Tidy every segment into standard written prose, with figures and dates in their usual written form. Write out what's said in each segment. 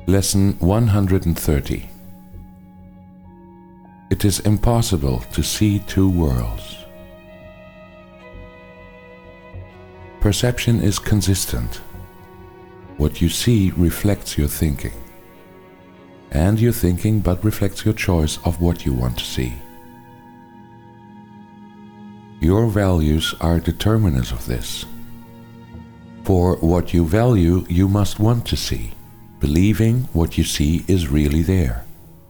Lesson 130. It is impossible to see two worlds. Perception is consistent. What you see reflects your thinking, and your thinking but reflects your choice of what you want to see. Your values are determinants of this. For what you value, you must want to see, believing what you see is really there.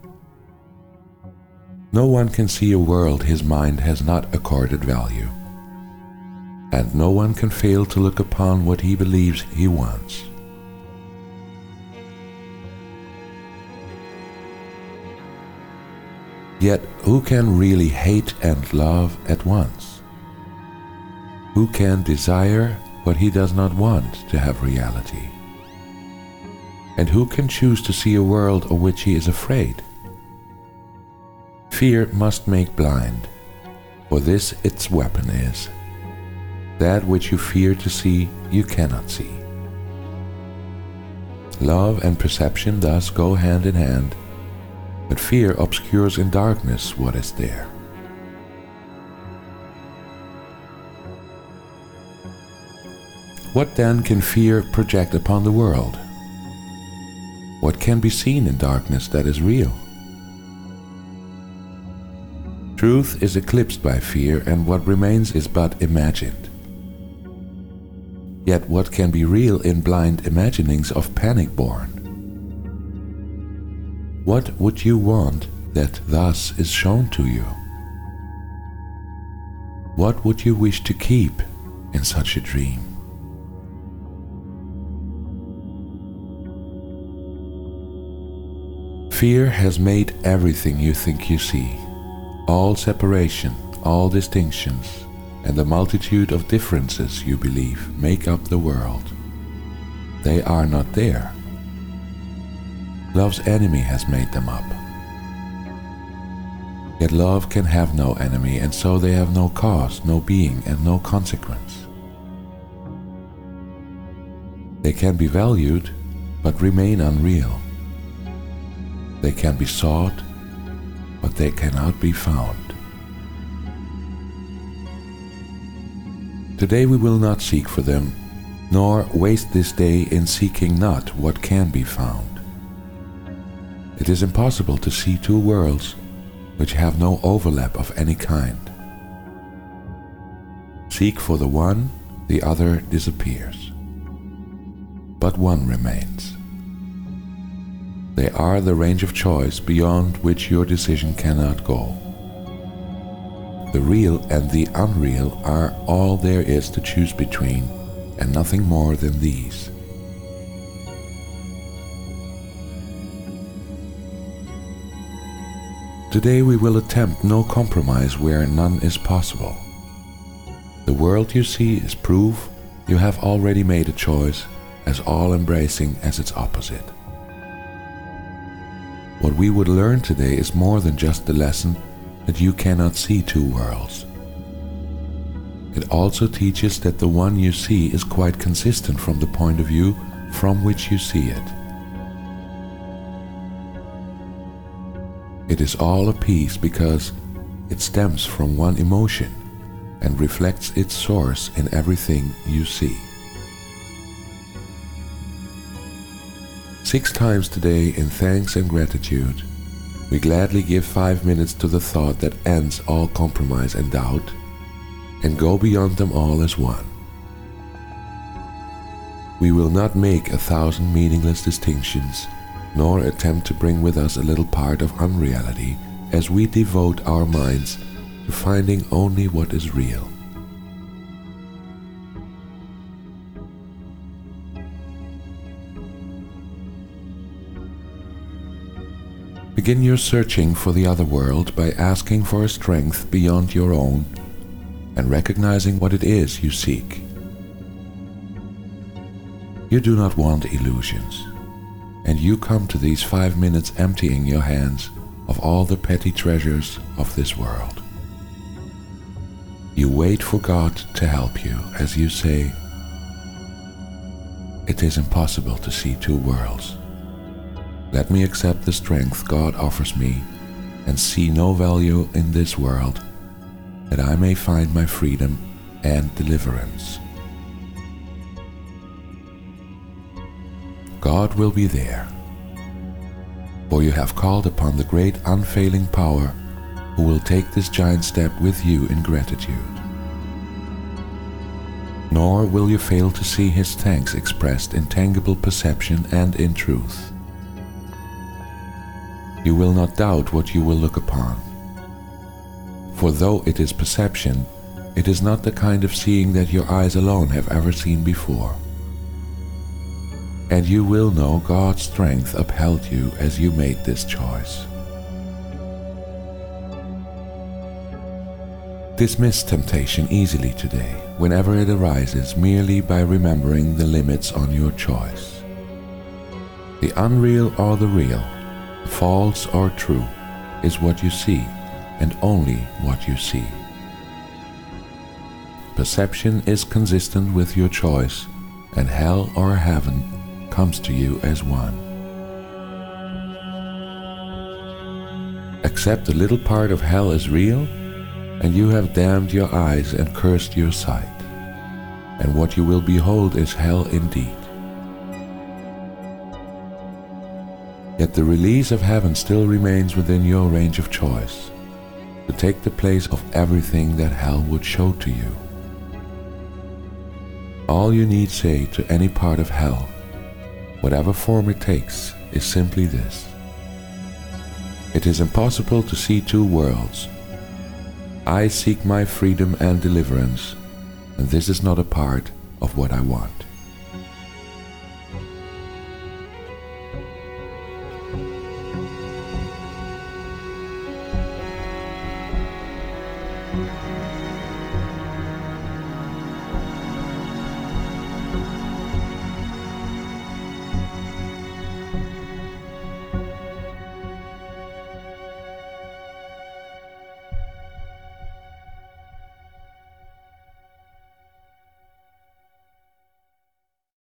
No one can see a world his mind has not accorded value, and no one can fail to look upon what he believes he wants. Yet who can really hate and love at once? Who can desire what he does not want to have reality? And who can choose to see a world of which he is afraid? Fear must make blind, for this its weapon is. That which you fear to see, you cannot see. Love and perception thus go hand in hand, but fear obscures in darkness what is there. What then can fear project upon the world? What can be seen in darkness that is real? Truth is eclipsed by fear, and what remains is but imagined. Yet what can be real in blind imaginings of panic born? What would you want that thus is shown to you? What would you wish to keep in such a dream? Fear has made everything you think you see, all separation, all distinctions, and the multitude of differences you believe make up the world. They are not there. Love's enemy has made them up. Yet love can have no enemy, and so they have no cause, no being, and no consequence. They can be valued, but remain unreal. They can be sought, but they cannot be found. Today we will not seek for them, nor waste this day in seeking not what can be found. It is impossible to see two worlds which have no overlap of any kind. Seek for the one, the other disappears. But one remains. They are the range of choice beyond which your decision cannot go. The real and the unreal are all there is to choose between, and nothing more than these. Today we will attempt no compromise where none is possible. The world you see is proof you have already made a choice as all-embracing as its opposite. What we would learn today is more than just the lesson that you cannot see two worlds. It also teaches that the one you see is quite consistent from the point of view from which you see it. It is all a piece because it stems from one emotion and reflects its source in everything you see. 6 times today, in thanks and gratitude, we gladly give 5 minutes to the thought that ends all compromise and doubt, and go beyond them all as one. We will not make 1,000 meaningless distinctions, nor attempt to bring with us a little part of unreality, as we devote our minds to finding only what is real. Begin your searching for the other world by asking for a strength beyond your own and recognizing what it is you seek. You do not want illusions, and you come to these 5 minutes emptying your hands of all the petty treasures of this world. You wait for God to help you as you say, "It is impossible to see two worlds. Let me accept the strength God offers me and see no value in this world, that I may find my freedom and deliverance. God will be there, for you have called upon the great unfailing power who will take this giant step with you in gratitude. Nor will you fail to see his thanks expressed in tangible perception and in truth. You will not doubt what you will look upon. For though it is perception, it is not the kind of seeing that your eyes alone have ever seen before. And you will know God's strength upheld you as you made this choice. Dismiss temptation easily today, whenever it arises, merely by remembering the limits on your choice. The unreal or the real, false or true, is what you see, and only what you see. Perception is consistent with your choice, and hell or heaven comes to you as one. Accept a little part of hell as real, and you have damned your eyes and cursed your sight, and what you will behold is hell indeed. Yet the release of heaven still remains within your range of choice, to take the place of everything that hell would show to you. All you need say to any part of hell, whatever form it takes, is simply this: it is impossible to see two worlds. I seek my freedom and deliverance, and this is not a part of what I want.